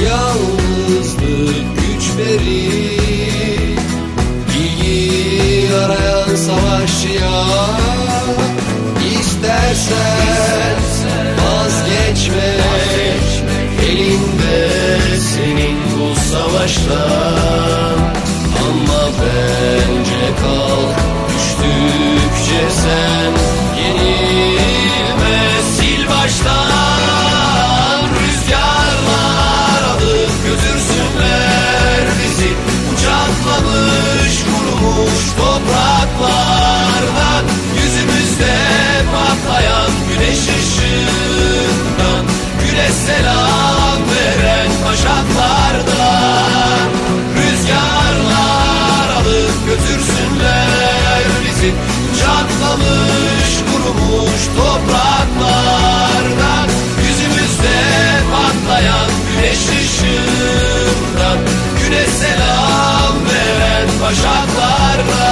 yalnızlık güç verir. Bilgiyi arayan savaşçıya istersen vazgeçme, elinde senin bu savaştan. Ama bence kalk, düştükçe sen yenilme, sil baştan. Rüzgarlar alıp götürsünler bizi uçaklamış, kurumuş topraklardan. Yüzümüzde patlayan güneş ışığından, güne selam veren başaklardan. Rüzgarlar alıp götürsünler bizi çatlamış, kurumuş topraklardan. Yüzümüzde patlayan güneş ışığından, güne selam veren başaklardan.